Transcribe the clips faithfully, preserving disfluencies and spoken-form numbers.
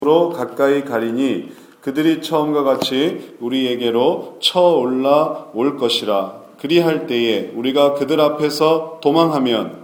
로 가까이 가리니 그들이 처음과 같이 우리에게로 쳐올라 올 것이라. 그리할 때에 우리가 그들 앞에서 도망하면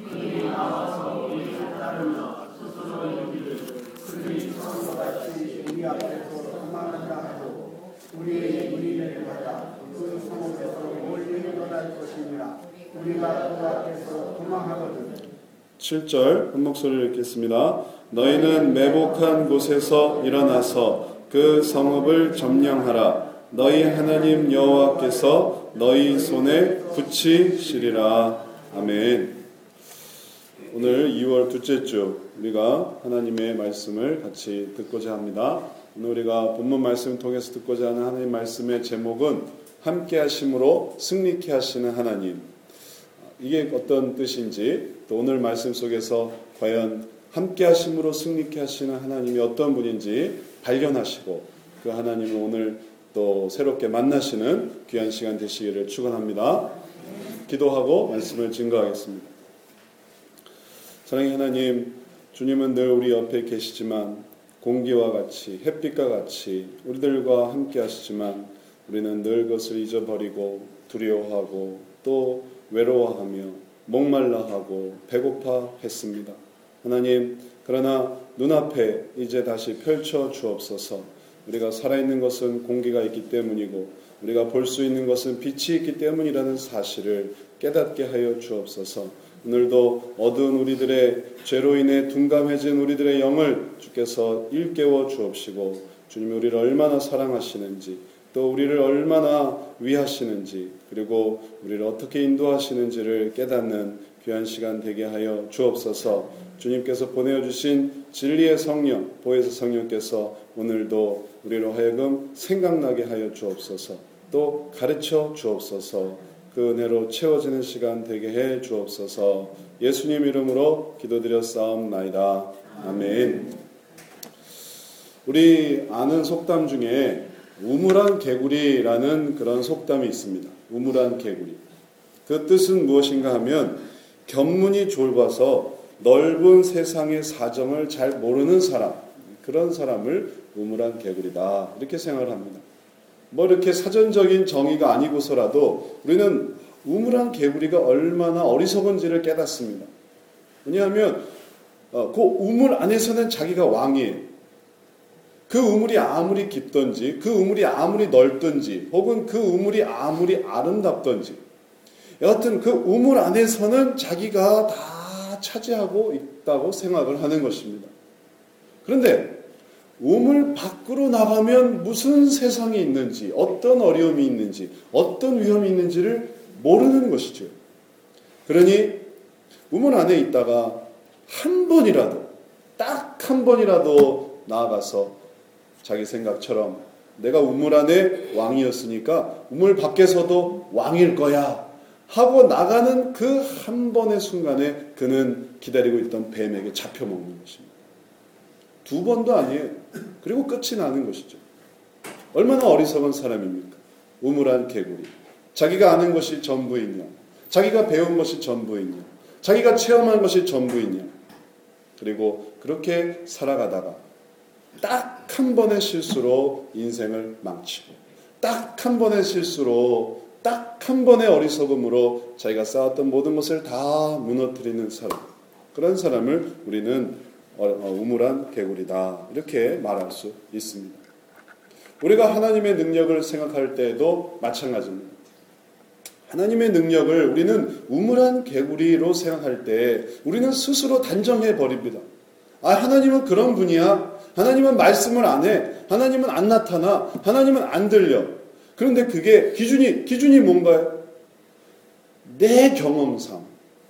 칠 절 한 목소리를 읽겠습니다. 너희는 매복한 곳에서 일어나서 그 성읍을 점령하라. 너희 하나님 여호와께서 너희 손에 붙이시리라. 아멘. 오늘 이월 둘째 주 우리가 하나님의 말씀을 같이 듣고자 합니다. 오늘 우리가 본문 말씀을 통해서 듣고자 하는 하나님 말씀의 제목은 함께 하심으로 승리케 하시는 하나님. 이게 어떤 뜻인지, 또 오늘 말씀 속에서 과연 함께 하심으로 승리케 하시는 하나님이 어떤 분인지 발견하시고 그 하나님을 오늘 또 새롭게 만나시는 귀한 시간 되시기를 축원합니다. 기도하고 말씀을 증거하겠습니다. 사랑의 하나님, 주님은 늘 우리 옆에 계시지만 공기와 같이 햇빛과 같이 우리들과 함께 하시지만 우리는 늘 그것을 잊어버리고 두려워하고 또 외로워하며 목말라하고 배고파했습니다. 하나님, 그러나 눈앞에 이제 다시 펼쳐 주옵소서. 우리가 살아있는 것은 공기가 있기 때문이고 우리가 볼 수 있는 것은 빛이 있기 때문이라는 사실을 깨닫게 하여 주옵소서. 오늘도 어두운 우리들의 죄로 인해 둔감해진 우리들의 영을 주께서 일깨워 주옵시고 주님이 우리를 얼마나 사랑하시는지 또 우리를 얼마나 위하시는지 그리고 우리를 어떻게 인도하시는지를 깨닫는 귀한 시간 되게 하여 주옵소서. 주님께서 보내주신 진리의 성령, 보혜사 성령께서 오늘도 우리로 하여금 생각나게 하여 주옵소서. 또 가르쳐 주옵소서. 그 은혜로 채워지는 시간 되게 해 주옵소서. 예수님 이름으로 기도드렸사옵나이다. 아멘. 우리 아는 속담 중에 우물안 개구리라는 그런 속담이 있습니다. 우물안 개구리. 그 뜻은 무엇인가 하면 견문이 좁아서 넓은 세상의 사정을 잘 모르는 사람, 그런 사람을 우물안 개구리다 이렇게 생각을 합니다. 뭐 이렇게 사전적인 정의가 아니고서라도 우리는 우물안 개구리가 얼마나 어리석은지를 깨닫습니다. 왜냐하면 그 우물 안에서는 자기가 왕이에요. 그 우물이 아무리 깊든지 그 우물이 아무리 넓든지 혹은 그 우물이 아무리 아름답든지 여하튼 그 우물 안에서는 자기가 다 차지하고 있다고 생각을 하는 것입니다. 그런데 우물 밖으로 나가면 무슨 세상이 있는지, 어떤 어려움이 있는지, 어떤 위험이 있는지를 모르는 것이죠. 그러니 우물 안에 있다가 한 번이라도, 딱 한 번이라도 나아가서 자기 생각처럼 내가 우물 안에 왕이었으니까 우물 밖에서도 왕일 거야 하고 나가는 그 한 번의 순간에 그는 기다리고 있던 뱀에게 잡혀먹는 것입니다. 두 번도 아니에요. 그리고 끝이 나는 것이죠. 얼마나 어리석은 사람입니까? 우물안 개구리. 자기가 아는 것이 전부이냐? 자기가 배운 것이 전부이냐? 자기가 체험한 것이 전부이냐? 그리고 그렇게 살아가다가 딱 한 번의 실수로 인생을 망치고 딱 한 번의 실수로 딱 한 번의 어리석음으로 자기가 쌓았던 모든 것을 다 무너뜨리는 사람, 그런 사람을 우리는 우물안 개구리다 이렇게 말할 수 있습니다. 우리가 하나님의 능력을 생각할 때에도 마찬가지입니다. 하나님의 능력을 우리는 우물안 개구리로 생각할 때 우리는 스스로 단정해 버립니다. 아, 하나님은 그런 분이야. 하나님은 말씀을 안 해. 하나님은 안 나타나. 하나님은 안 들려. 그런데 그게 기준이 기준이 뭔가요? 내 경험상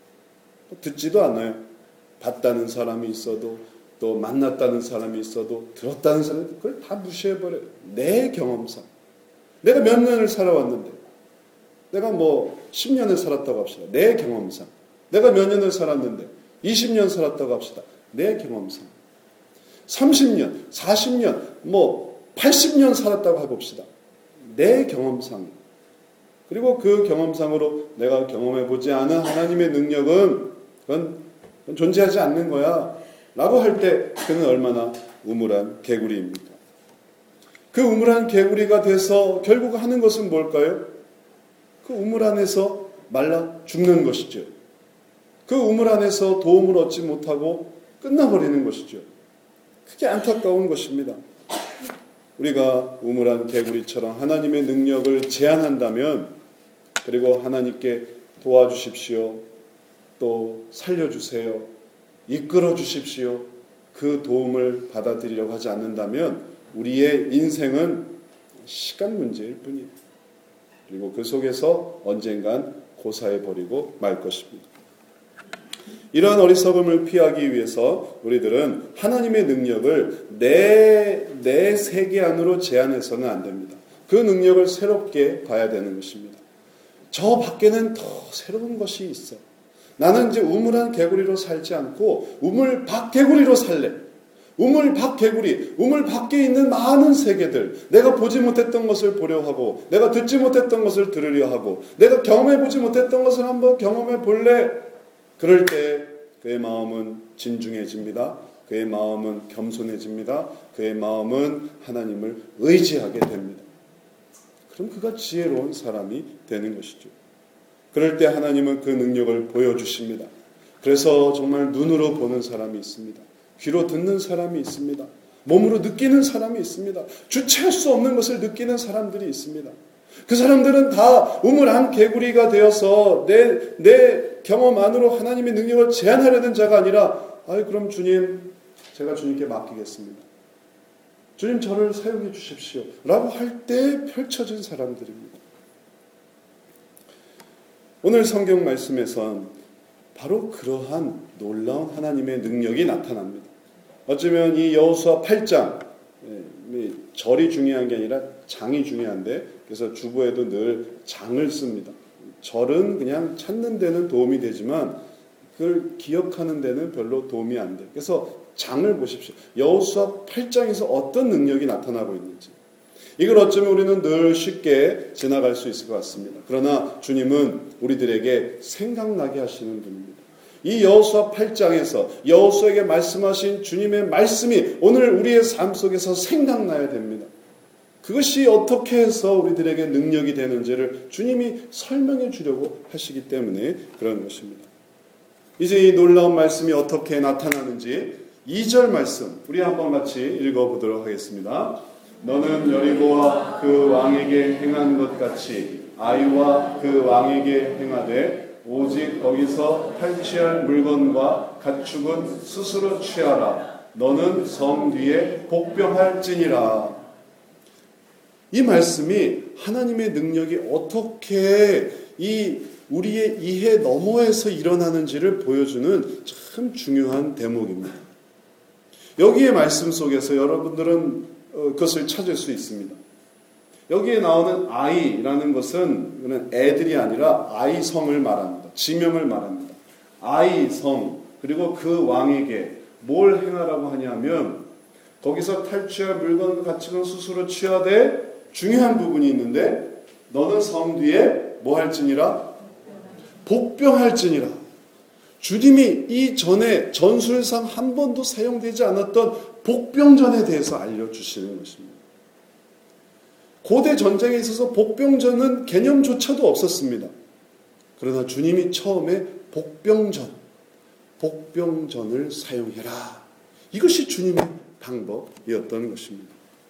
듣지도 않아요. 봤다는 사람이 있어도 또 만났다는 사람이 있어도 들었다는 사람이 있어도 그걸 다 무시해버려요. 내 경험상. 내가 몇 년을 살아왔는데 내가 뭐 십 년을 살았다고 합시다. 내 경험상. 내가 몇 년을 살았는데 이십 년 살았다고 합시다. 내 경험상. 삼십 년, 사십 년, 뭐 팔십 년 살았다고 해봅시다. 내 경험상. 그리고 그 경험상으로 내가 경험해보지 않은 하나님의 능력은 그건 존재하지 않는 거야. 라고 할 때 그는 얼마나 우물한 개구리입니까? 그 우물한 개구리가 돼서 결국 하는 것은 뭘까요? 그 우물 안에서 말라 죽는 것이죠. 그 우물 안에서 도움을 얻지 못하고 끝나버리는 것이죠. 그게 안타까운 것입니다. 우리가 우물한 개구리처럼 하나님의 능력을 제한한다면, 그리고 하나님께 도와주십시오, 또 살려주세요, 이끌어 주십시오, 그 도움을 받아들이려고 하지 않는다면 우리의 인생은 시간 문제일 뿐이에요. 그리고 그 속에서 언젠간 고사해버리고 말 것입니다. 이러한 어리석음을 피하기 위해서 우리들은 하나님의 능력을 내, 내 세계 안으로 제한해서는 안 됩니다. 그 능력을 새롭게 봐야 되는 것입니다. 저 밖에는 더 새로운 것이 있어. 나는 이제 우물한 개구리로 살지 않고 우물 밖 개구리로 살래. 우물 밖 개구리, 우물 밖에 있는 많은 세계들, 내가 보지 못했던 것을 보려 하고, 내가 듣지 못했던 것을 들으려 하고, 내가 경험해 보지 못했던 것을 한번 경험해 볼래. 그럴 때 그의 마음은 진중해집니다. 그의 마음은 겸손해집니다. 그의 마음은 하나님을 의지하게 됩니다. 그럼 그가 지혜로운 사람이 되는 것이죠. 그럴 때 하나님은 그 능력을 보여주십니다. 그래서 정말 눈으로 보는 사람이 있습니다. 귀로 듣는 사람이 있습니다. 몸으로 느끼는 사람이 있습니다. 주체할 수 없는 것을 느끼는 사람들이 있습니다. 그 사람들은 다 우물한 개구리가 되어서 내, 내 경험 안으로 하나님의 능력을 제한하려는 자가 아니라, 아이, 그럼 주님, 제가 주님께 맡기겠습니다. 주님, 저를 사용해 주십시오. 라고 할 때 펼쳐진 사람들입니다. 오늘 성경 말씀에선 바로 그러한 놀라운 하나님의 능력이 나타납니다. 어쩌면 이 여호수아 팔 장, 절이 중요한 게 아니라 장이 중요한데, 그래서 주보에도 늘 장을 씁니다. 절은 그냥 찾는 데는 도움이 되지만 그걸 기억하는 데는 별로 도움이 안 돼요. 그래서 장을 보십시오. 여호수아 팔 장에서 어떤 능력이 나타나고 있는지. 이걸 어쩌면 우리는 늘 쉽게 지나갈 수 있을 것 같습니다. 그러나 주님은 우리들에게 생각나게 하시는 분입니다. 이 여호수아 팔 장에서 여호수아에게 말씀하신 주님의 말씀이 오늘 우리의 삶 속에서 생각나야 됩니다. 그것이 어떻게 해서 우리들에게 능력이 되는지를 주님이 설명해 주려고 하시기 때문에 그런 것입니다. 이제 이 놀라운 말씀이 어떻게 나타나는지 이 절 말씀 우리 한번 같이 읽어보도록 하겠습니다. 너는 여리고와 그 왕에게 행한 것 같이 아이와 그 왕에게 행하되 오직 거기서 탈취할 물건과 가축은 스스로 취하라. 너는 성 뒤에 복병할지니라. 이 말씀이 하나님의 능력이 어떻게 이 우리의 이해 너머에서 일어나는지를 보여주는 참 중요한 대목입니다. 여기의 말씀 속에서 여러분들은 그것을 찾을 수 있습니다. 여기에 나오는 아이라는 것은 애들이 아니라 아이성을 말합니다. 지명을 말합니다. 아이성, 그리고 그 왕에게 뭘 행하라고 하냐면 거기서 탈취할 물건과 가축은 스스로 취하되 중요한 부분이 있는데 너는 성 뒤에 뭐 할지니라? 복병할지니라. 주님이 이전에 전술상 한 번도 사용되지 않았던 복병전에 대해서 알려주시는 것입니다. 고대 전쟁에 있어서 복병전은 개념조차도 없었습니다. 그러나 주님이 처음에 복병전, 복병전을 사용해라. 이것이 주님의 방법이었던 것입니다.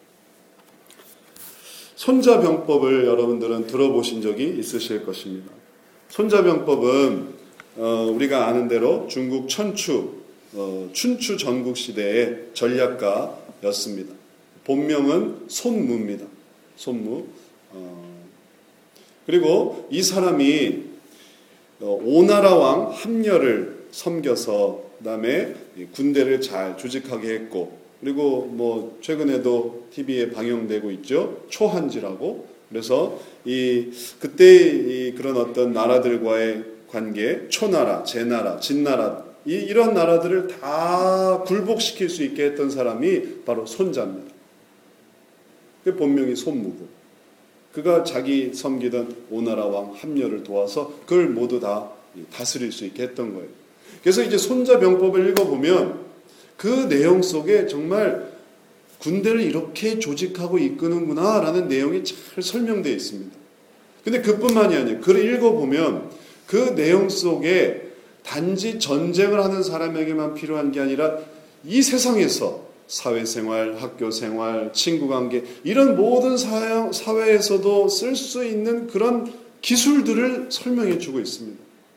손자병법을 여러분들은 들어보신 적이 있으실 것입니다. 손자병법은 어, 우리가 아는 대로 중국 천추, 어, 춘추 전국시대의 전략가였습니다. 본명은 손무입니다. 손무. 어, 그리고 이 사람이 어, 오나라 왕 함려를 섬겨서 그다음에 군대를 잘 조직하게 했고, 그리고 뭐 최근에도 티비에 방영되고 있죠. 초한지라고. 그래서 이 그때 이 그런 어떤 나라들과의 관계, 초나라, 제나라, 진나라 이 이런 나라들을 다 굴복시킬 수 있게 했던 사람이 바로 손자입니다. 그 본명이 손무고. 그가 자기 섬기던 오나라 왕 함려를 도와서 그걸 모두 다 다스릴 수 있게 했던 거예요. 그래서 이제 손자병법을 읽어보면 그 내용 속에 정말 군대를 이렇게 조직하고 이끄는구나 라는 내용이 잘 설명되어 있습니다. 근데 그뿐만이 아니에요. 글을 읽어보면 그 내용 속에 단지 전쟁을 하는 사람에게만 필요한 게 아니라 이 세상에서 사회생활, 학교생활, 친구관계 이런 모든 사회에서도 쓸 수 있는 그런 기술들을 설명해 주고 있습니다.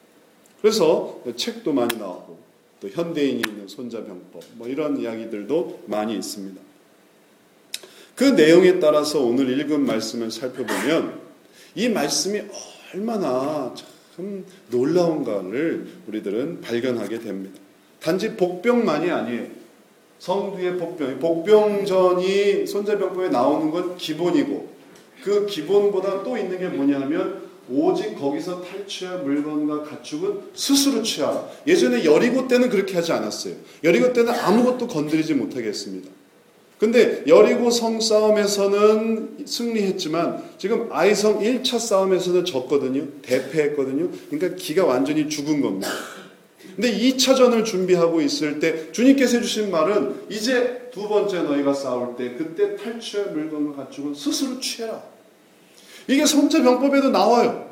그래서 책도 많이 나오고 또 현대인이 있는 손자병법 뭐 이런 이야기들도 많이 있습니다. 그 내용에 따라서 오늘 읽은 말씀을 살펴보면 이 말씀이 얼마나 참 놀라운가를 우리들은 발견하게 됩니다. 단지 복병만이 아니에요. 성두의 복병, 복병전이 손자병법에 나오는 건 기본이고 그 기본보다 또 있는 게 뭐냐 하면 오직 거기서 탈취할 물건과 가축은 스스로 취하라. 예전에 여리고 때는 그렇게 하지 않았어요. 여리고 때는 아무것도 건드리지 못하게 했습니다. 근데 여리고 성싸움에서는 승리했지만 지금 아이성 일 차 싸움에서는 졌거든요. 대패했거든요. 그러니까 기가 완전히 죽은 겁니다. 근데 이 차전을 준비하고 있을 때 주님께서 해주신 말은 이제 두 번째 너희가 싸울 때 그때 탈취할 물건과 가축은 스스로 취해라. 이게 손자병법에도 나와요.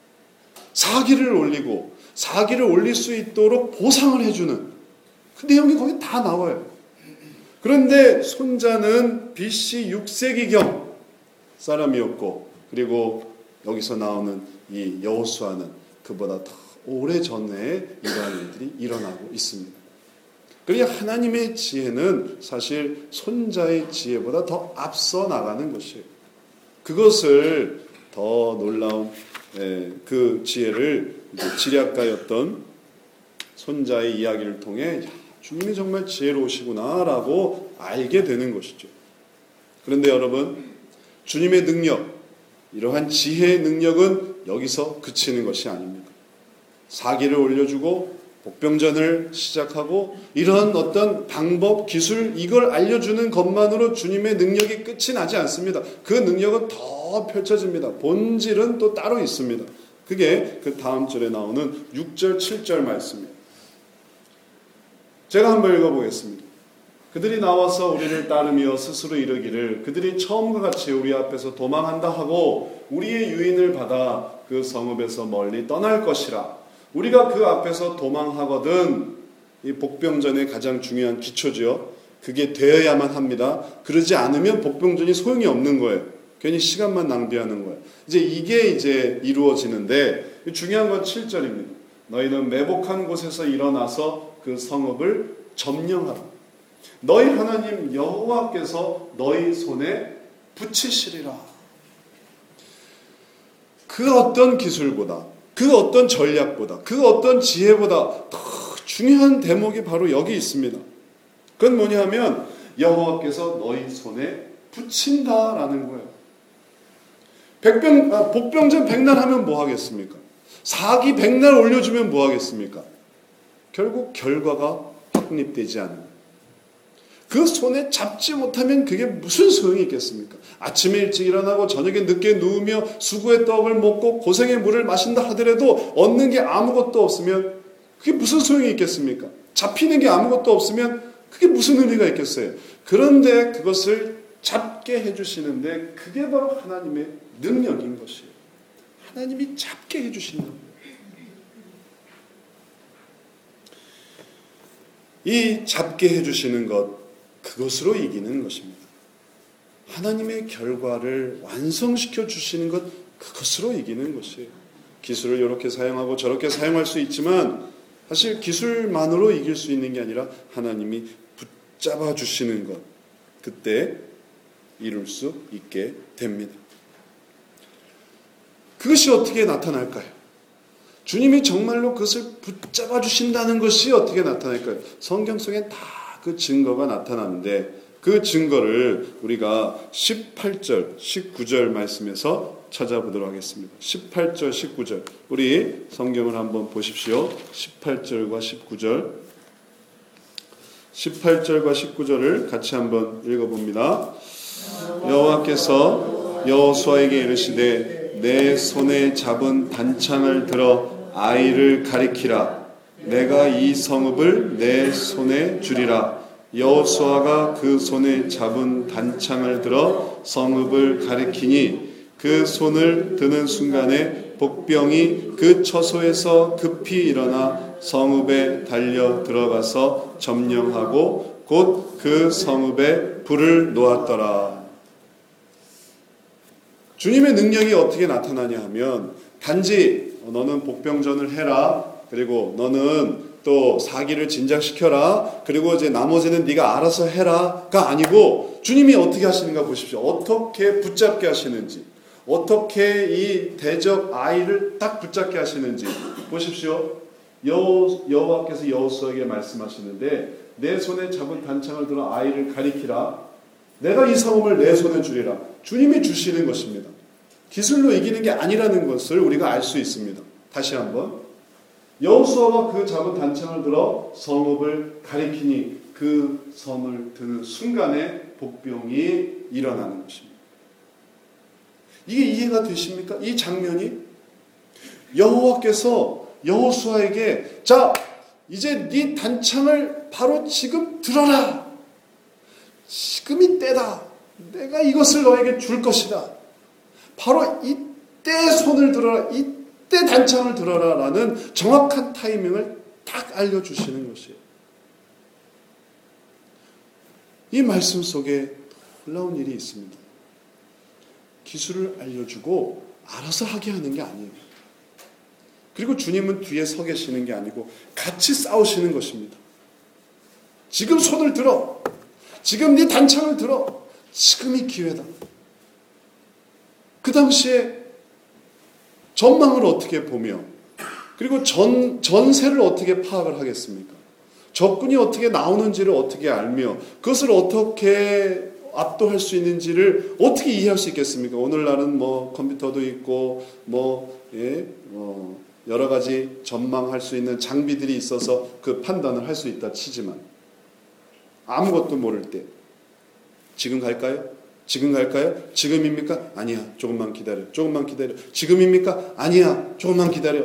사기를 올리고 사기를 올릴 수 있도록 보상을 해주는 그 내용이 거기 다 나와요. 그런데 손자는 비씨 육 세기경 사람이었고 그리고 여기서 나오는 이 여호수아는 그보다 더 오래전에 이러한 일들이 일어나고 있습니다. 그러니 하나님의 지혜는 사실 손자의 지혜보다 더 앞서 나가는 것이에요. 그것을 더 놀라운 그 지혜를 지략가였던 손자의 이야기를 통해 주님이 정말 지혜로우시구나라고 알게 되는 것이죠. 그런데 여러분, 주님의 능력, 이러한 지혜의 능력은 여기서 그치는 것이 아닙니다. 사기를 올려주고 복병전을 시작하고 이런 어떤 방법, 기술 이걸 알려주는 것만으로 주님의 능력이 끝이 나지 않습니다. 그 능력은 더 펼쳐집니다. 본질은 또 따로 있습니다. 그게 그 다음 절에 나오는 육 절, 칠 절 말씀이에요. 제가 한번 읽어보겠습니다. 그들이 나와서 우리를 따르며 스스로 이르기를 그들이 처음과 같이 우리 앞에서 도망한다 하고 우리의 유인을 받아 그 성읍에서 멀리 떠날 것이라. 우리가 그 앞에서 도망하거든 이 복병전의 가장 중요한 기초죠. 그게 되어야만 합니다. 그러지 않으면 복병전이 소용이 없는 거예요. 괜히 시간만 낭비하는 거예요. 이제 이게 이제 이루어지는데 중요한 건 칠 절입니다. 너희는 매복한 곳에서 일어나서 그 성읍을 점령하라. 너희 하나님 여호와께서 너희 손에 붙이시리라. 그 어떤 기술보다 그 어떤 전략보다 그 어떤 지혜보다 더 중요한 대목이 바로 여기 있습니다. 그건 뭐냐 하면 여호와께서 너희 손에 붙인다라는 거예요. 백병, 아, 복병전 백날 하면 뭐 하겠습니까? 사기 백날 올려주면 뭐 하겠습니까? 결국 결과가 확립되지 않는 거예요. 그 손에 잡지 못하면 그게 무슨 소용이 있겠습니까? 아침에 일찍 일어나고 저녁에 늦게 누우며 수고의 떡을 먹고 고생의 물을 마신다 하더라도 얻는 게 아무것도 없으면 그게 무슨 소용이 있겠습니까? 잡히는 게 아무것도 없으면 그게 무슨 의미가 있겠어요? 그런데 그것을 잡게 해주시는데 그게 바로 하나님의 능력인 것이에요. 하나님이 잡게 해주신다. 이 잡게 해주시는 것, 그것으로 이기는 것입니다. 하나님의 결과를 완성시켜 주시는 것, 그것으로 이기는 것이에요. 기술을 이렇게 사용하고 저렇게 사용할 수 있지만 사실 기술만으로 이길 수 있는 게 아니라 하나님이 붙잡아 주시는 것, 그때 이룰 수 있게 됩니다. 그것이 어떻게 나타날까요? 주님이 정말로 그것을 붙잡아 주신다는 것이 어떻게 나타날까요? 성경 속엔 다 그 증거가 나타나는데 그 증거를 우리가 십팔 절, 십구 절 말씀에서 찾아보도록 하겠습니다. 십팔 절, 십구 절 우리 성경을 한번 보십시오. 십팔 절과 십구 절 십팔 절과 십구 절을 같이 한번 읽어봅니다. 여호와께서 여호수아에게 이르시되 내 손에 잡은 단창을 들어 아이를 가리키라. 내가 이 성읍을 내 손에 주리라. 여호수아가 그 손에 잡은 단창을 들어 성읍을 가리키니 그 손을 드는 순간에 복병이 그 처소에서 급히 일어나 성읍에 달려 들어가서 점령하고 곧 그 성읍에 불을 놓았더라. 주님의 능력이 어떻게 나타나냐 하면 단지 너는 복병전을 해라, 그리고 너는 또 사기를 진작시켜라, 그리고 이제 나머지는 네가 알아서 해라가 아니고 주님이 어떻게 하시는가 보십시오. 어떻게 붙잡게 하시는지, 어떻게 이 대적 아이를 딱 붙잡게 하시는지 보십시오. 여호, 여호와께서 여호수아에게 말씀하시는데 내 손에 잡은 단창을 들어 아이를 가리키라. 내가 이 성읍을 내 손에 주리라. 주님이 주시는 것입니다. 기술로 이기는 게 아니라는 것을 우리가 알 수 있습니다. 다시 한번, 여호수아가 그 잡은 단창을 들어 성읍을 가리키니 그 성을 드는 순간에 복병이 일어나는 것입니다. 이게 이해가 되십니까? 이 장면이 여호와께서 여호수아에게 자 이제 네 단창을 바로 지금 들어라. 지금이 때다. 내가 이것을 너에게 줄 것이다. 바로 이때 손을 들어라. 이때 단창을 들어라. 라는 정확한 타이밍을 딱 알려주시는 것이에요. 이 말씀 속에 놀라운 일이 있습니다. 기술을 알려주고 알아서 하게 하는 게 아니에요. 그리고 주님은 뒤에 서 계시는 게 아니고 같이 싸우시는 것입니다. 지금 손을 들어. 지금 네 단창을 들어. 지금이 기회다. 그 당시에 전망을 어떻게 보며, 그리고 전, 전세를 어떻게 파악을 하겠습니까? 적군이 어떻게 나오는지를 어떻게 알며 그것을 어떻게 압도할 수 있는지를 어떻게 이해할 수 있겠습니까? 오늘날은 뭐 컴퓨터도 있고 뭐, 예, 뭐 여러 가지 전망할 수 있는 장비들이 있어서 그 판단을 할 수 있다 치지만 아무것도 모를 때 지금 갈까요? 지금 갈까요? 지금입니까? 아니야. 조금만 기다려. 조금만 기다려. 지금입니까? 아니야. 조금만 기다려.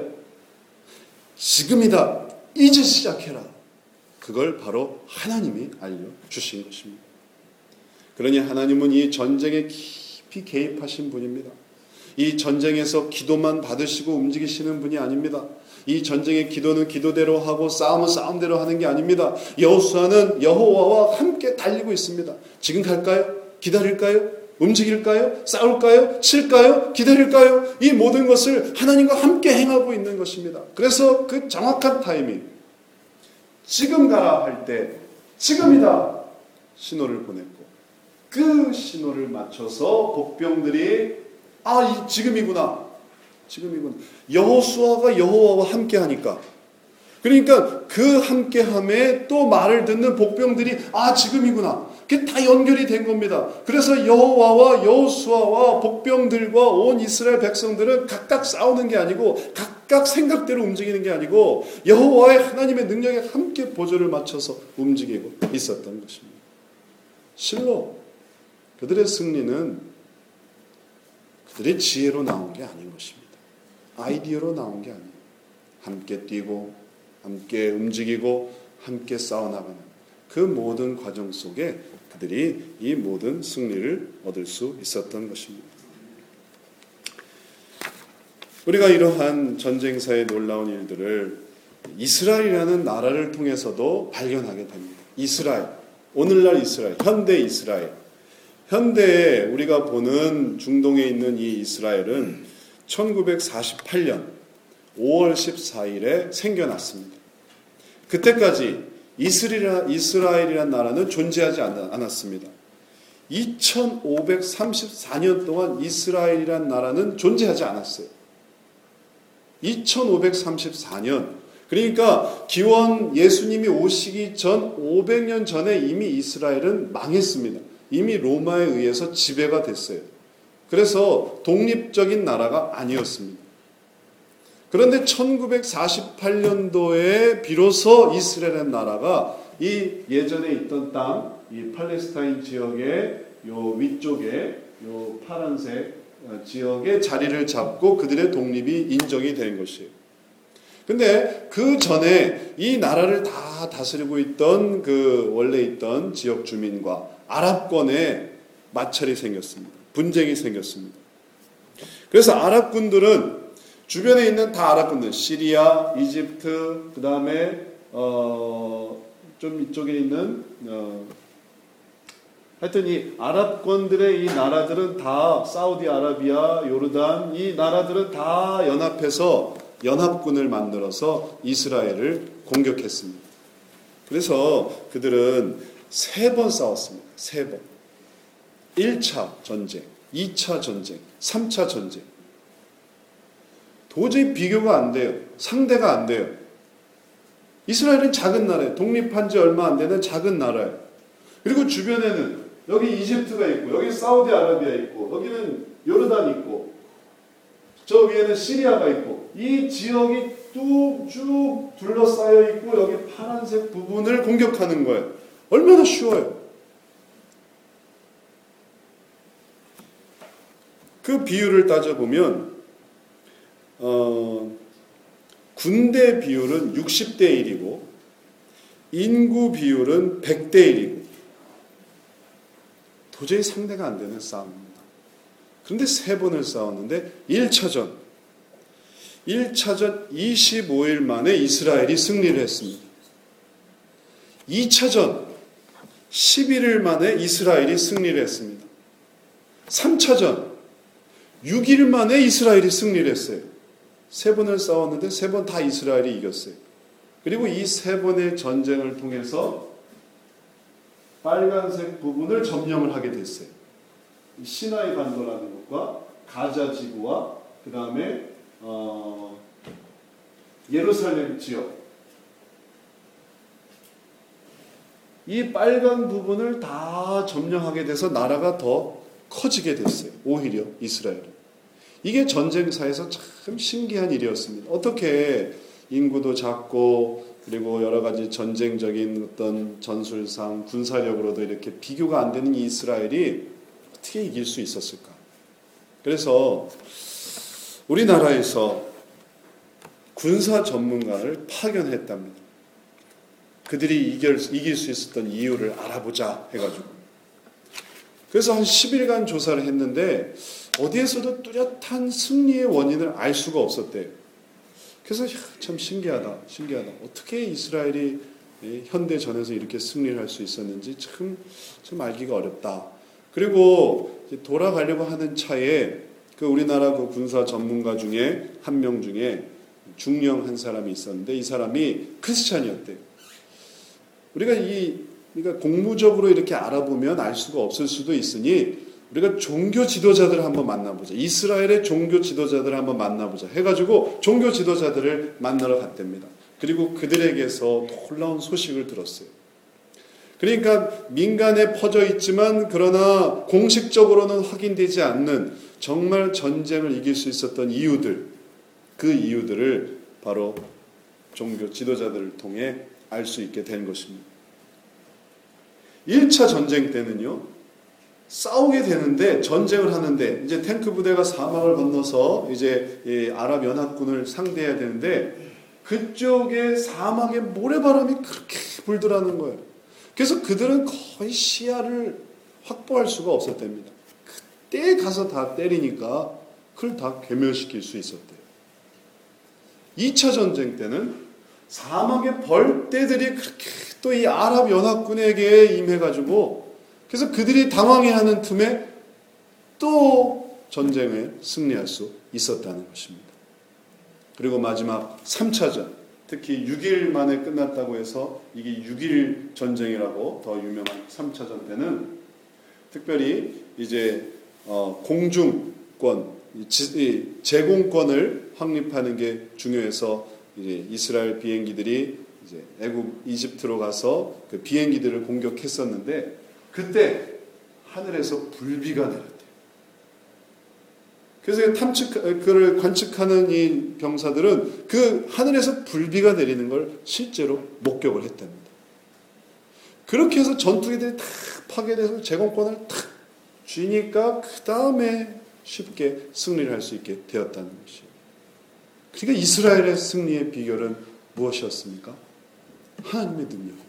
지금이다. 이제 시작해라. 그걸 바로 하나님이 알려주신 것입니다. 그러니 하나님은 이 전쟁에 깊이 개입하신 분입니다. 이 전쟁에서 기도만 받으시고 움직이시는 분이 아닙니다. 이 전쟁의 기도는 기도대로 하고 싸움은 싸움대로 하는 게 아닙니다. 여호수아는 여호와와 함께 달리고 있습니다. 지금 갈까요? 기다릴까요? 움직일까요? 싸울까요? 칠까요? 기다릴까요? 이 모든 것을 하나님과 함께 행하고 있는 것입니다. 그래서 그 정확한 타이밍, 지금 가라 할 때 지금이다 신호를 보냈고, 그 신호를 맞춰서 복병들이 아, 이 지금이구나. 지금이구나. 여호수아가 여호와와 함께 하니까, 그러니까 그 함께함에 또 말을 듣는 복병들이 아, 지금이구나. 그게 다 연결이 된 겁니다. 그래서 여호와와 여호수아와 복병들과 온 이스라엘 백성들은 각각 싸우는 게 아니고 각각 생각대로 움직이는 게 아니고 여호와의 하나님의 능력에 함께 보조를 맞춰서 움직이고 있었던 것입니다. 실로 그들의 승리는 그들의 지혜로 나온 게 아닌 것입니다. 아이디어로 나온 게 아니에요. 함께 뛰고 함께 움직이고 함께 싸워나가는 그 모든 과정 속에 그들이 이 모든 승리를 얻을 수 있었던 것입니다. 우리가 이러한 전쟁사의 놀라운 일들을 이스라엘이라는 나라를 통해서도 발견하게 됩니다. 이스라엘, 오늘날 이스라엘, 현대 이스라엘. 현대에 우리가 보는 중동에 있는 이 이스라엘은 천구백사십팔 년 오월 십사일에 생겨났습니다. 그때까지 이스라엘이라는 나라는 존재하지 않았습니다. 이천오백삼십사 년 동안 이스라엘이라는 나라는 존재하지 않았어요. 이천오백삼십사 년, 그러니까 기원 예수님이 오시기 전 오백 년 전에 이미 이스라엘은 망했습니다. 이미 로마에 의해서 지배가 됐어요. 그래서 독립적인 나라가 아니었습니다. 그런데 천구백사십팔 년도에 비로소 이스라엘의 나라가 이 예전에 있던 땅, 이 팔레스타인 지역의 요 위쪽에 요 파란색 지역에 자리를 잡고 그들의 독립이 인정이 된 것이에요. 근데 그 전에 이 나라를 다 다스리고 있던 그 원래 있던 지역 주민과 아랍권에 마찰이 생겼습니다. 분쟁이 생겼습니다. 그래서 아랍군들은 주변에 있는 다 아랍군들, 시리아, 이집트, 그 다음에 어, 좀 이쪽에 있는 어, 하여튼 이 아랍권들의 이 나라들은 다 사우디아라비아, 요르단 이 나라들은 다 연합해서 연합군을 만들어서 이스라엘을 공격했습니다. 그래서 그들은 세 번 싸웠습니다. 세 번. 일 차 전쟁, 이 차 전쟁, 삼 차 전쟁. 도저히 비교가 안 돼요. 상대가 안 돼요. 이스라엘은 작은 나라예요. 독립한 지 얼마 안 되는 작은 나라예요. 그리고 주변에는 여기 이집트가 있고 여기 사우디아라비아 있고 여기는 요르단 있고 저 위에는 시리아가 있고 이 지역이 쭉 둘러싸여 있고 여기 파란색 부분을 공격하는 거예요. 얼마나 쉬워요. 그 비율을 따져보면 어, 군대 비율은 육십 대 일이고 인구 비율은 백 대 일이고 도저히 상대가 안 되는 싸움입니다. 그런데 세 번을 싸웠는데 일 차전 일 차전 이십오 일 만에 이스라엘이 승리를 했습니다. 이 차전 십일 일 만에 이스라엘이 승리를 했습니다. 삼 차전 육 일 만에 이스라엘이 승리를 했어요. 세 번을 싸웠는데 세 번 다 이스라엘이 이겼어요. 그리고 이 세 번의 전쟁을 통해서 빨간색 부분을 점령을 하게 됐어요. 시나이 반도라는 것과 가자 지구와 그 다음에 어, 예루살렘 지역 이 빨간 부분을 다 점령하게 돼서 나라가 더 커지게 됐어요. 오히려 이스라엘은. 이게 전쟁사에서 참 신기한 일이었습니다. 어떻게 인구도 작고 그리고 여러 가지 전쟁적인 어떤 전술상 군사력으로도 이렇게 비교가 안 되는 이 이스라엘이 어떻게 이길 수 있었을까? 그래서 우리나라에서 군사 전문가를 파견했답니다. 그들이 이길, 이길 수 있었던 이유를 알아보자 해가지고. 그래서 한 십 일간 조사를 했는데 어디에서도 뚜렷한 승리의 원인을 알 수가 없었대요. 그래서 참 신기하다, 신기하다. 어떻게 이스라엘이 현대전에서 이렇게 승리를 할 수 있었는지 참, 참 알기가 어렵다. 그리고 돌아가려고 하는 차에 그 우리나라 그 군사 전문가 중에 한 명 중에 중령 한 사람이 있었는데 이 사람이 크리스찬이었대요. 우리가 이 그러니까 공무적으로 이렇게 알아보면 알 수가 없을 수도 있으니 우리가 종교 지도자들을 한번 만나보자. 이스라엘의 종교 지도자들을 한번 만나보자 해가지고 종교 지도자들을 만나러 갔답니다. 그리고 그들에게서 놀라운 소식을 들었어요. 그러니까 민간에 퍼져 있지만 그러나 공식적으로는 확인되지 않는 정말 전쟁을 이길 수 있었던 이유들, 그 이유들을 바로 종교 지도자들을 통해 알 수 있게 된 것입니다. 일 차 전쟁 때는요, 싸우게 되는데 전쟁을 하는데 이제 탱크 부대가 사막을 건너서 이제 아랍 연합군을 상대해야 되는데 그쪽에 사막에 모래바람이 그렇게 불더라는 거예요. 그래서 그들은 거의 시야를 확보할 수가 없었답니다. 그때 가서 다 때리니까 그걸 다 괴멸시킬 수 있었대요. 이 차 전쟁 때는 사막의 벌떼들이 그렇게 또 이 아랍 연합군에게 임해가지고 그래서 그들이 당황해하는 틈에 또 전쟁에 승리할 수 있었다는 것입니다. 그리고 마지막 삼 차전, 특히 육 일 만에 끝났다고 해서 이게 육 일 전쟁이라고 더 유명한 삼 차전 때는 특별히 이제 어 공중권, 제공권을 확립하는 게 중요해서 이제 이스라엘 비행기들이 이제 애굽 이집트로 가서 그 비행기들을 공격했었는데 그때 하늘에서 불비가 내렸대요. 그래서 탐측, 그를 관측하는 이 병사들은 그 하늘에서 불비가 내리는 걸 실제로 목격을 했답니다. 그렇게 해서 전투기들이 탁 파괴돼서 제공권을 탁 쥐니까 그 다음에 쉽게 승리를 할 수 있게 되었다는 것이에요. 그러니까 이스라엘의 승리의 비결은 무엇이었습니까? 하나님의 능력입니다.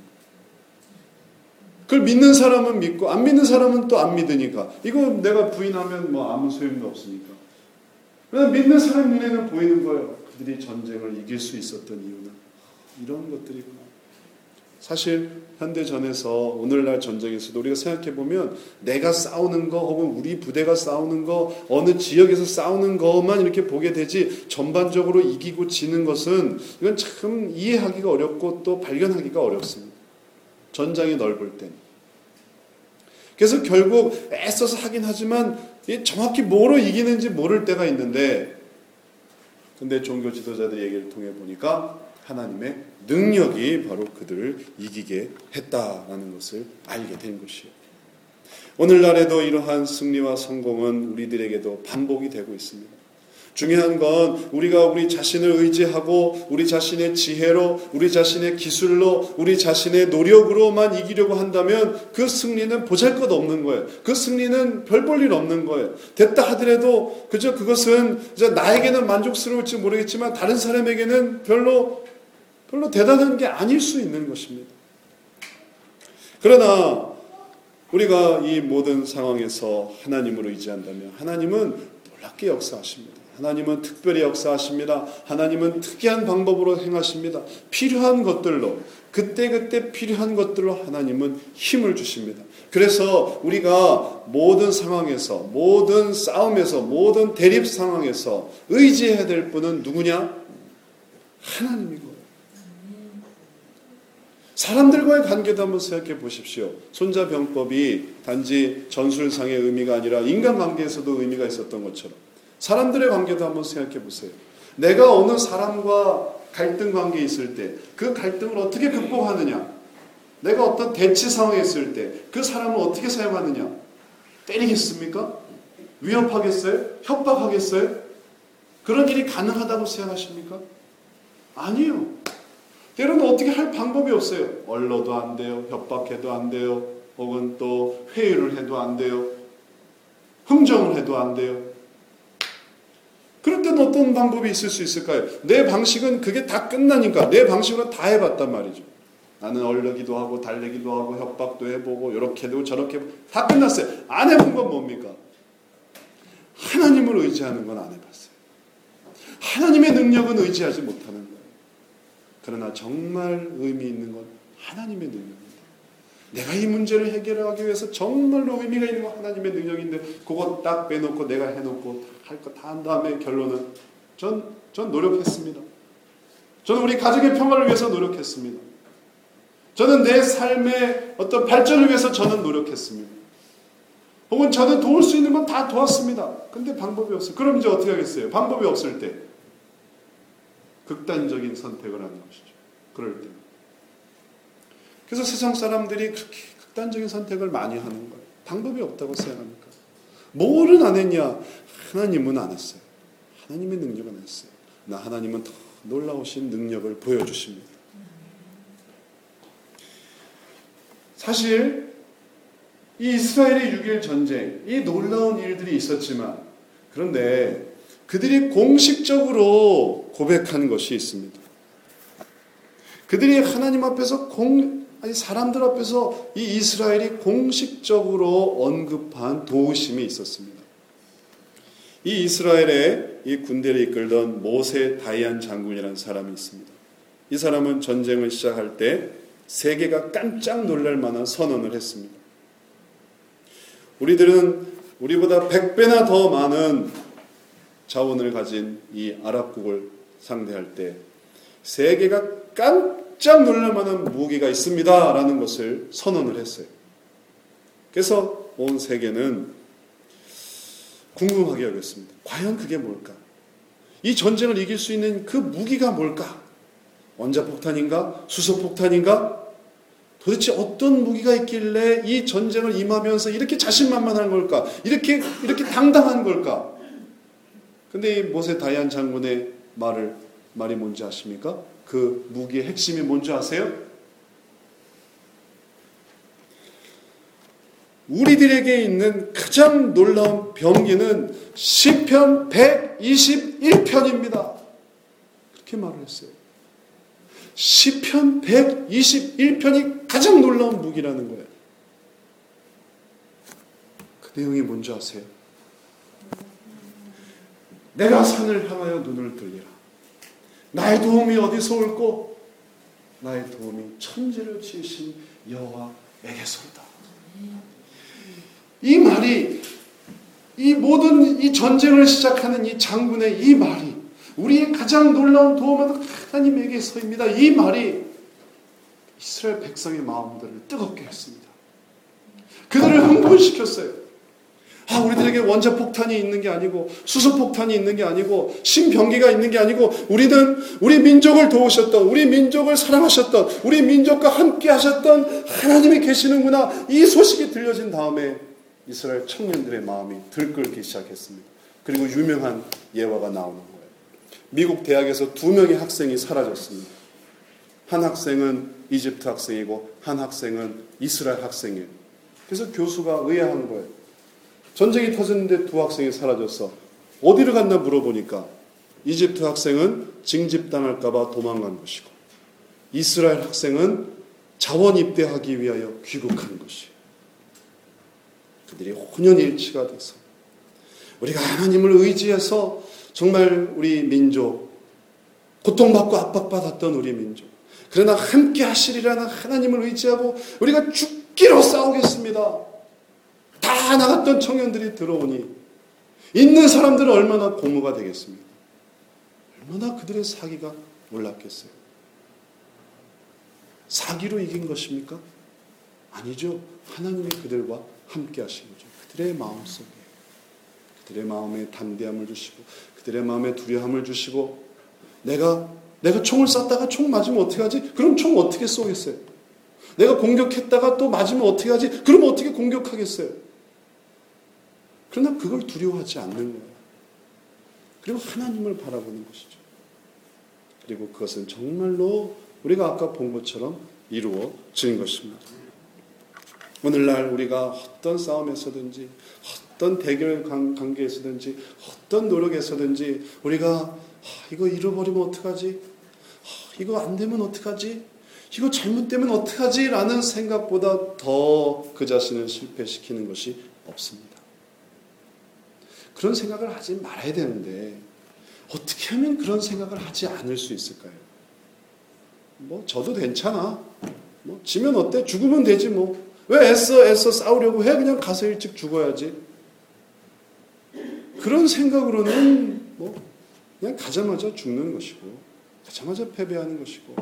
그걸 믿는 사람은 믿고 안 믿는 사람은 또 안 믿으니까 이거 내가 부인하면 뭐 아무 소용도 없으니까. 그러나 믿는 사람 눈에는 보이는 거예요. 그들이 전쟁을 이길 수 있었던 이유는 이런 것들이구나. 사실 현대전에서 오늘날 전쟁에서도 우리가 생각해보면 내가 싸우는 거 혹은 우리 부대가 싸우는 거 어느 지역에서 싸우는 것만 이렇게 보게 되지 전반적으로 이기고 지는 것은 이건 참 이해하기가 어렵고 또 발견하기가 어렵습니다. 전장이 넓을 땐. 그래서 결국 애써서 하긴 하지만 정확히 뭐로 이기는지 모를 때가 있는데 근데 종교 지도자들 얘기를 통해 보니까 하나님의 능력이 바로 그들을 이기게 했다라는 것을 알게 된 것이에요. 오늘날에도 이러한 승리와 성공은 우리들에게도 반복이 되고 있습니다. 중요한 건 우리가 우리 자신을 의지하고 우리 자신의 지혜로 우리 자신의 기술로 우리 자신의 노력으로만 이기려고 한다면 그 승리는 보잘것없는 거예요. 그 승리는 별 볼 일 없는 거예요. 됐다 하더라도 그저 그것은 이제 나에게는 만족스러울지 모르겠지만 다른 사람에게는 별로 별로 대단한 게 아닐 수 있는 것입니다. 그러나 우리가 이 모든 상황에서 하나님을 의지한다면 하나님은 놀랍게 역사하십니다. 하나님은 특별히 역사하십니다. 하나님은 특이한 방법으로 행하십니다. 필요한 것들로 그때그때 필요한 것들로 하나님은 힘을 주십니다. 그래서 우리가 모든 상황에서 모든 싸움에서 모든 대립 상황에서 의지해야 될 분은 누구냐? 하나님이고 사람들과의 관계도 한번 생각해 보십시오. 손자병법이 단지 전술상의 의미가 아니라 인간관계에서도 의미가 있었던 것처럼 사람들의 관계도 한번 생각해 보세요. 내가 어느 사람과 갈등 관계에 있을 때 그 갈등을 어떻게 극복하느냐, 내가 어떤 대치 상황에 있을 때 그 사람을 어떻게 사용하느냐, 때리겠습니까? 위협하겠어요? 협박하겠어요? 그런 일이 가능하다고 생각하십니까? 아니요. 때로는 어떻게 할 방법이 없어요. 얼러도 안 돼요. 협박해도 안 돼요. 혹은 또 회유를 해도 안 돼요. 흥정을 해도 안 돼요. 그럴 때는 어떤 방법이 있을 수 있을까요? 내 방식은 그게 다 끝나니까 내 방식으로 다 해봤단 말이죠. 나는 얼르기도 하고 달래기도 하고 협박도 해보고 이렇게도 저렇게 해보고 다 끝났어요. 안 해본 건 뭡니까? 하나님을 의지하는 건 안 해봤어요. 하나님의 능력은 의지하지 못하는 거예요. 그러나 정말 의미 있는 건 하나님의 능력입니다. 내가 이 문제를 해결하기 위해서 정말로 의미가 있는 건 하나님의 능력인데 그거 딱 빼놓고 내가 해놓고 할 거 다 한 다음에 결론은 전, 전 노력했습니다. 저는 우리 가족의 평화를 위해서 노력했습니다. 저는 내 삶의 어떤 발전을 위해서 저는 노력했습니다. 혹은 저는 도울 수 있는 건 다 도왔습니다. 근데 방법이 없어요. 그럼 이제 어떻게 하겠어요? 방법이 없을 때 극단적인 선택을 하는 것이죠. 그럴 때. 그래서 세상 사람들이 그렇게 극단적인 선택을 많이 하는 거예요. 방법이 없다고 생각합니까? 뭐를 안 했냐? 하나님은 안 했어요. 하나님의 능력은 안 했어요. 나 하나님은 더 놀라우신 능력을 보여주십니다. 사실 이 이스라엘의 육 일 전쟁, 이 놀라운 일들이 있었지만 그런데 그들이 공식적으로 고백한 것이 있습니다. 그들이 하나님 앞에서 공, 아니 사람들 앞에서 이 이스라엘이 공식적으로 언급한 도우심이 있었습니다. 이 이스라엘의 이 군대를 이끌던 모세 다이안 장군이라는 사람이 있습니다. 이 사람은 전쟁을 시작할 때 세계가 깜짝 놀랄 만한 선언을 했습니다. 우리들은 우리보다 백 배나 더 많은 자원을 가진 이 아랍국을 상대할 때 세계가 깜짝 놀랄 만한 무기가 있습니다 라는 것을 선언을 했어요. 그래서 온 세계는 궁금하게 여겼습니다. 과연 그게 뭘까? 이 전쟁을 이길 수 있는 그 무기가 뭘까? 원자폭탄인가? 수소폭탄인가? 도대체 어떤 무기가 있길래 이 전쟁을 임하면서 이렇게 자신만만한 걸까? 이렇게 이렇게 당당한 걸까? 근데 이 모세 다이안 장군의 말을 말이 뭔지 아십니까? 그 무기의 핵심이 뭔지 아세요? 우리들에게 있는 가장 놀라운 병기는 시편 백이십일 편입니다. 그렇게 말을 했어요. 시편 백이십일 편이 가장 놀라운 무기라는 거예요. 그 내용이 뭔지 아세요? 내가 산을 향하여 눈을 들리라. 나의 도움이 어디서 올꼬? 나의 도움이 천지를 지으신 여호와에게서다. 이 말이, 이 모든 이 전쟁을 시작하는 이 장군의 이 말이 우리의 가장 놀라운 도움은 하나님에게서입니다. 이 말이 이스라엘 백성의 마음들을 뜨겁게 했습니다. 그들을 흥분시켰어요. 아, 우리들에게 원자폭탄이 있는 게 아니고 수소폭탄이 있는 게 아니고 신병기가 있는 게 아니고 우리는 우리 민족을 도우셨던, 우리 민족을 사랑하셨던, 우리 민족과 함께 하셨던 하나님이 계시는구나. 이 소식이 들려진 다음에 이스라엘 청년들의 마음이 들끓기 시작했습니다. 그리고 유명한 예화가 나오는 거예요. 미국 대학에서 두 명의 학생이 사라졌습니다. 한 학생은 이집트 학생이고 한 학생은 이스라엘 학생이에요. 그래서 교수가 의아한 거예요. 전쟁이 터졌는데 두 학생이 사라졌어. 어디를 갔나 물어보니까 이집트 학생은 징집당할까 봐 도망간 것이고 이스라엘 학생은 자원 입대하기 위하여 귀국한 것이에요. 그들이 혼연일치가 돼서 우리가 하나님을 의지해서 정말 우리 민족, 고통받고 압박받았던 우리 민족, 그러나 함께 하시리라는 하나님을 의지하고 우리가 죽기로 싸우겠습니다. 다 나갔던 청년들이 들어오니 있는 사람들은 얼마나 고무가 되겠습니까? 얼마나 그들의 사기가 올랐겠어요. 사기로 이긴 것입니까? 아니죠. 하나님이 그들과 함께 하신 거죠. 그들의 마음속에, 그들의 마음에 담대함을 주시고 그들의 마음에 두려움을 주시고 내가 내가 총을 쐈다가 총 맞으면 어떻게 하지? 그럼 총 어떻게 쏘겠어요? 내가 공격했다가 또 맞으면 어떻게 하지? 그럼 어떻게 공격하겠어요? 그러나 그걸 두려워하지 않는 거예요. 그리고 하나님을 바라보는 것이죠. 그리고 그것은 정말로 우리가 아까 본 것처럼 이루어지는 것입니다. 오늘날 우리가 어떤 싸움에서든지 어떤 대결 관계에서든지 어떤 노력에서든지 우리가 아, 이거 잃어버리면 어떡하지? 아, 이거 안 되면 어떡하지? 이거 잘못되면 어떡하지? 라는 생각보다 더 그 자신을 실패시키는 것이 없습니다. 그런 생각을 하지 말아야 되는데 어떻게 하면 그런 생각을 하지 않을 수 있을까요? 뭐 저도 괜찮아. 뭐 지면 어때? 죽으면 되지 뭐. 왜 애써 애써 싸우려고 해? 그냥 가서 일찍 죽어야지. 그런 생각으로는 뭐 그냥 가자마자 죽는 것이고 가자마자 패배하는 것이고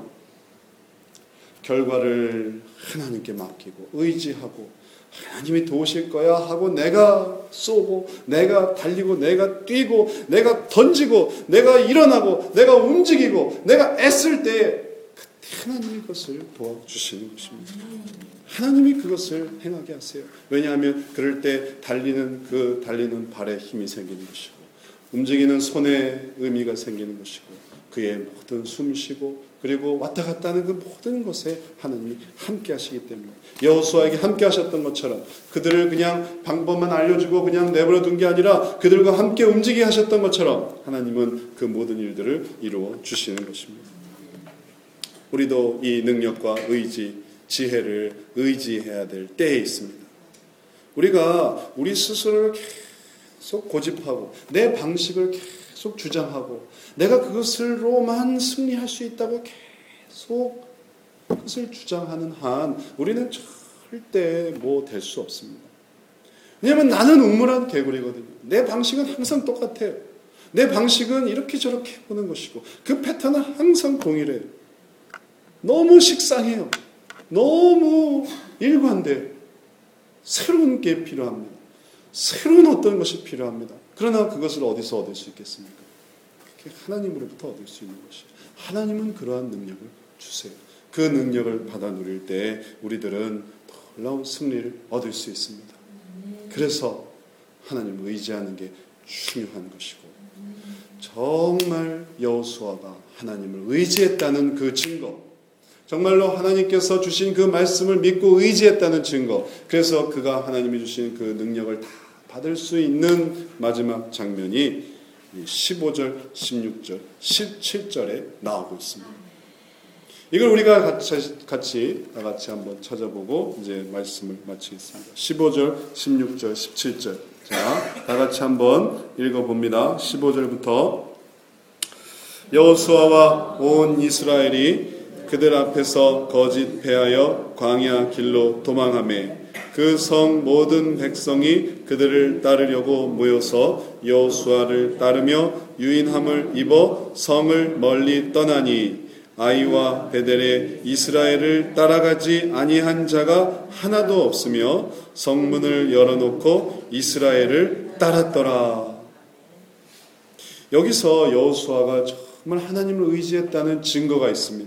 결과를 하나님께 맡기고 의지하고 하나님이 도우실 거야 하고 내가 쏘고 내가 달리고 내가 뛰고 내가 던지고 내가 일어나고 내가 움직이고 내가 애쓸 때에 그때 하나님이 그것을 도와주시는 것입니다. 하나님이 그것을 행하게 하세요. 왜냐하면 그럴 때 달리는 그 달리는 발에 힘이 생기는 것이고 움직이는 손에 의미가 생기는 것이고 그의 모든 숨쉬고 그리고 왔다 갔다 하는 그 모든 것에 하나님이 함께 하시기 때문에 여호수아에게 함께 하셨던 것처럼 그들을 그냥 방법만 알려주고 그냥 내버려 둔 게 아니라 그들과 함께 움직이게 하셨던 것처럼 하나님은 그 모든 일들을 이루어 주시는 것입니다. 우리도 이 능력과 의지, 지혜를 의지해야 될 때에 있습니다. 우리가 우리 스스로를 계속 고집하고 내 방식을 계속 주장하고 내가 그것으로만 승리할 수 있다고 계속 그것을 주장하는 한 우리는 절대 뭐 될 수 없습니다. 왜냐하면 나는 우물한 개구리거든요. 내 방식은 항상 똑같아요. 내 방식은 이렇게 저렇게 보는 것이고 그 패턴은 항상 동일해요. 너무 식상해요. 너무 일관돼요. 새로운 게 필요합니다. 새로운 어떤 것이 필요합니다. 그러나 그것을 어디서 얻을 수 있겠습니까? 하나님으로부터 얻을 수 있는 것이에요. 하나님은 그러한 능력을 주세요. 그 능력을 받아 누릴 때 우리들은 놀라운 승리를 얻을 수 있습니다. 그래서 하나님을 의지하는 게 중요한 것이고 정말 여호수아가 하나님을 의지했다는 그 증거, 정말로 하나님께서 주신 그 말씀을 믿고 의지했다는 증거, 그래서 그가 하나님이 주신 그 능력을 다 받을 수 있는 마지막 장면이 십오 절, 십육 절, 십칠 절에 나오고 있습니다. 이걸 우리가 같이, 같이, 다 같이 한번 찾아보고 이제 말씀을 마치겠습니다. 십오 절, 십육 절, 십칠 절. 자, 다 같이 한번 읽어봅니다. 십오 절부터. 여호수아와 온 이스라엘이 그들 앞에서 거짓 패하여 광야 길로 도망하매 그 성 모든 백성이 그들을 따르려고 모여서 여호수아를 따르며 유인함을 입어 성을 멀리 떠나니 아이와 베델에 이스라엘을 따라가지 아니한 자가 하나도 없으며 성문을 열어놓고 이스라엘을 따랐더라. 여기서 여호수아가 정말 하나님을 의지했다는 증거가 있습니다.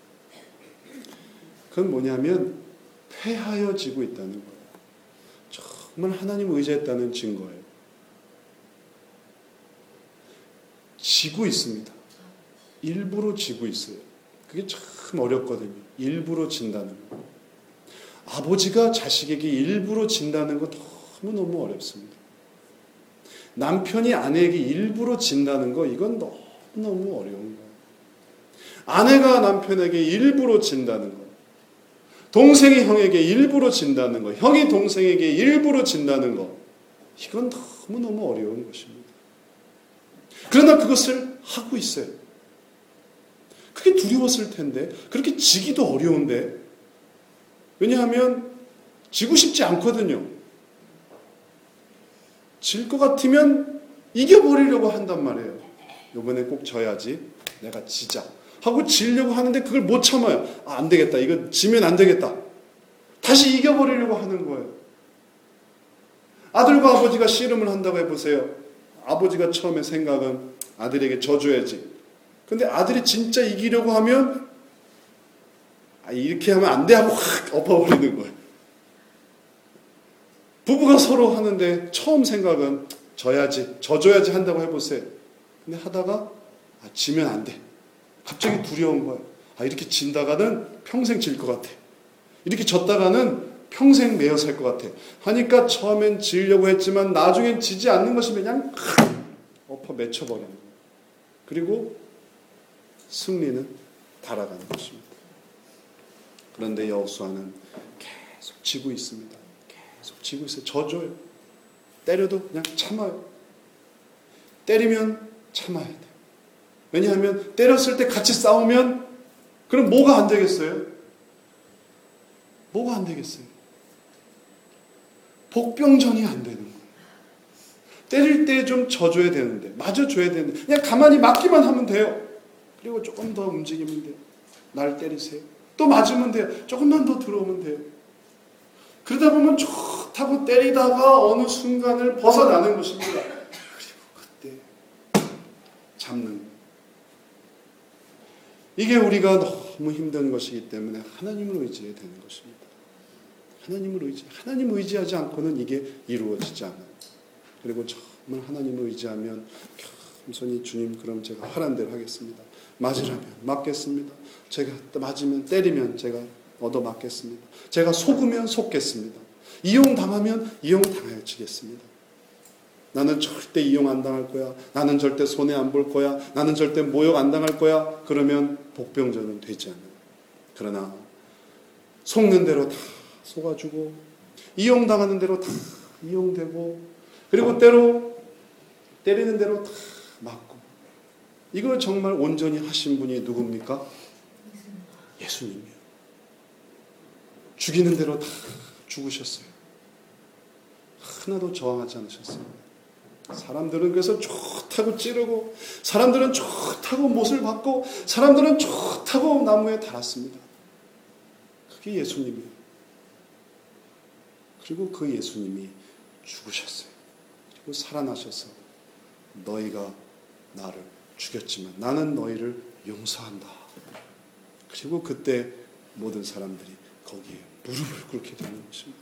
그건 뭐냐면 패하여 지고 있다는 거예요. 정말 하나님을 의지했다는 증거예요. 지고 있습니다. 일부러 지고 있어요. 그게 참 어렵거든요. 일부러 진다는 거. 아버지가 자식에게 일부러 진다는 거 너무너무 어렵습니다. 남편이 아내에게 일부러 진다는 거 이건 너무너무 어려운 거예요. 아내가 남편에게 일부러 진다는 거. 동생이 형에게 일부러 진다는 거, 형이 동생에게 일부러 진다는 거, 이건 너무너무 어려운 것입니다. 그러나 그것을 하고 있어요. 그게 두려웠을 텐데, 그렇게 지기도 어려운데, 왜냐하면 지고 싶지 않거든요. 질 것 같으면 이겨버리려고 한단 말이에요. 이번에 꼭 져야지, 내가 지자. 하고 지려고 하는데 그걸 못 참아요. 아, 안 되겠다. 이거 지면 안 되겠다. 다시 이겨버리려고 하는 거예요. 아들과 아버지가 씨름을 한다고 해보세요. 아버지가 처음에 생각은 아들에게 져줘야지. 근데 아들이 진짜 이기려고 하면 아, 이렇게 하면 안 돼 하고 확 엎어버리는 거예요. 부부가 서로 하는데 처음 생각은 져야지, 져줘야지 한다고 해보세요. 근데 하다가 아, 지면 안 돼. 갑자기 두려운 거예요. 아, 이렇게 진다가는 평생 질 것 같아. 이렇게 졌다가는 평생 매여 살 것 같아. 하니까 처음엔 지려고 했지만 나중엔 지지 않는 것이 그냥 엎어 맺혀버리는 거예요. 그리고 승리는 달아가는 것입니다. 그런데 여호수아는 계속 지고 있습니다. 계속 지고 있어요. 져줘요. 때려도 그냥 참아요. 때리면 참아야 돼요. 왜냐하면 때렸을 때 같이 싸우면 그럼 뭐가 안 되겠어요? 뭐가 안 되겠어요? 복병전이 안 되는 거예요. 때릴 때 좀 져줘야 되는데, 맞아줘야 되는데 그냥 가만히 맞기만 하면 돼요. 그리고 조금 더 움직이면 돼요. 날 때리세요. 또 맞으면 돼요. 조금만 더 들어오면 돼요. 그러다 보면 좋다고 때리다가 어느 순간을 벗어나는 것입니다. 그리고 그때 잡는 거예요. 이게 우리가 너무 힘든 것이기 때문에 하나님을 의지해야 되는 것입니다. 하나님을 의지, 하나님을 의지하지 않고는 이게 이루어지지 않아요. 그리고 정말 하나님을 의지하면 겸손히 주님 그럼 제가 하란 대로 하겠습니다. 맞으라면 맞겠습니다. 제가 맞으면 때리면 제가 얻어 맞겠습니다. 제가 속으면 속겠습니다. 이용당하면 이용당하여 지겠습니다. 나는 절대 이용 안 당할 거야. 나는 절대 손해 안 볼 거야. 나는 절대 모욕 안 당할 거야. 그러면 복병전은 되지 않아요. 그러나 속는 대로 다 속아주고 이용당하는 대로 다 이용되고 그리고 때로 때리는 대로 다 맞고 이걸 정말 온전히 하신 분이 누굽니까? 예수님이에요. 죽이는 대로 다 죽으셨어요. 하나도 저항하지 않으셨어요. 사람들은 그래서 좋다고 찌르고 사람들은 좋다고 못을 받고 사람들은 좋다고 나무에 달았습니다. 그게 예수님이에요. 그리고 그 예수님이 죽으셨어요. 그리고 살아나셔서 너희가 나를 죽였지만 나는 너희를 용서한다. 그리고 그때 모든 사람들이 거기에 무릎을 꿇게 되는 것입니다.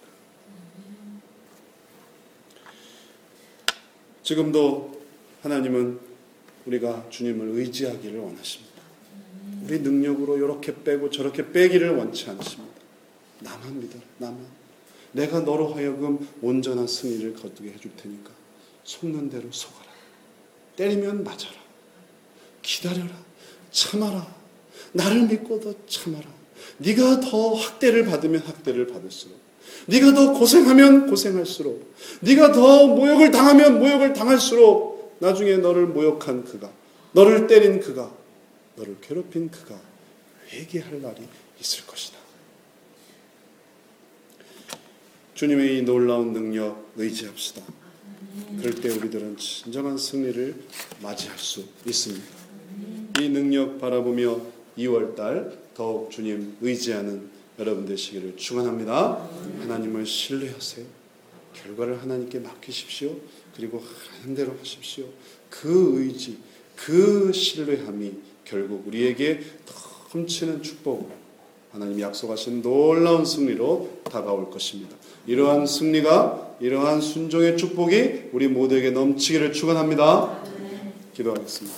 지금도 하나님은 우리가 주님을 의지하기를 원하십니다. 우리 능력으로 이렇게 빼고 저렇게 빼기를 원치 않으십니다. 나만 믿어라. 나만. 내가 너로 하여금 온전한 승리를 거두게 해줄 테니까 속는 대로 속아라. 때리면 맞아라. 기다려라. 참아라. 나를 믿고도 참아라. 네가 더 학대를 받으면 학대를 받을수록, 네가 더 고생하면 고생할수록, 네가 더 모욕을 당하면 모욕을 당할수록 나중에 너를 모욕한 그가, 너를 때린 그가, 너를 괴롭힌 그가 회개할 날이 있을 것이다. 주님의 이 놀라운 능력 의지합시다. 그럴 때 우리들은 진정한 승리를 맞이할 수 있습니다. 이 능력 바라보며 이월달 더욱 주님 의지하는 여러분 되시기를 축원합니다. 하나님을 신뢰하세요. 결과를 하나님께 맡기십시오. 그리고 하는 대로 하십시오. 그 의지, 그 신뢰함이 결국 우리에게 넘치는 축복으로 하나님이 약속하신 놀라운 승리로 다가올 것입니다. 이러한 승리가, 이러한 순종의 축복이 우리 모두에게 넘치기를 축원합니다. 기도하겠습니다.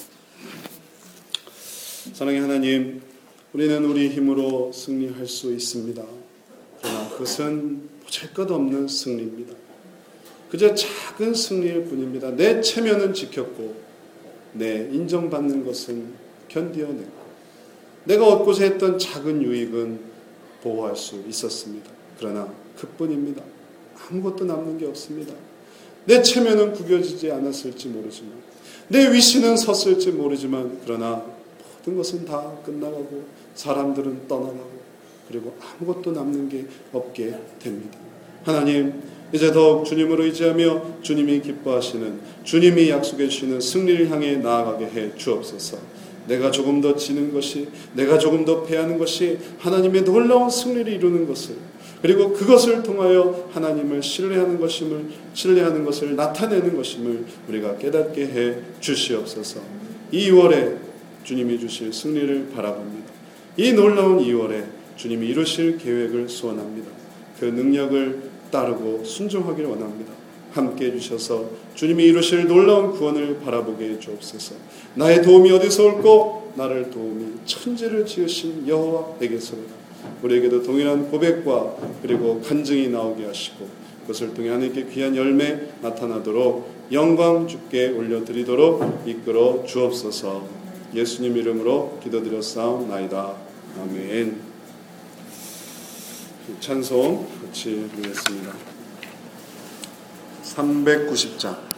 사랑의 하나님, 우리는 우리 힘으로 승리할 수 있습니다. 그러나 그것은 보잘것없는 승리입니다. 그저 작은 승리일 뿐입니다. 내 체면은 지켰고 내 인정받는 것은 견뎌냈고 내가 얻고자 했던 작은 유익은 보호할 수 있었습니다. 그러나 그뿐입니다. 아무것도 남는 게 없습니다. 내 체면은 구겨지지 않았을지 모르지만, 내 위신은 섰을지 모르지만, 그러나 모든 것은 다 끝나가고 사람들은 떠나가고 그리고 아무것도 남는 게 없게 됩니다. 하나님, 이제 더욱 주님을 의지하며 주님이 기뻐하시는, 주님이 약속해 주시는 승리를 향해 나아가게 해 주옵소서. 내가 조금 더 지는 것이, 내가 조금 더 패하는 것이 하나님의 놀라운 승리를 이루는 것을, 그리고 그것을 통하여 하나님을 신뢰하는 것임을, 신뢰하는 것을 나타내는 것임을 우리가 깨닫게 해 주시옵소서. 이 이월에 주님이 주실 승리를 바라봅니다. 이 놀라운 이월에 주님이 이루실 계획을 소원합니다. 그 능력을 따르고 순종하기를 원합니다. 함께 해주셔서 주님이 이루실 놀라운 구원을 바라보게 해주옵소서. 나의 도움이 어디서 올꼬? 나를 도움이 천지를 지으신 여호와에게서로다. 우리에게도 동일한 고백과 그리고 간증이 나오게 하시고 그것을 통해 하나님께 귀한 열매 나타나도록 영광 주께 올려드리도록 이끌어 주옵소서. 예수님 이름으로 기도드렸사옵나이다. 아멘. 찬송 같이 부르겠습니다. 삼백구십 장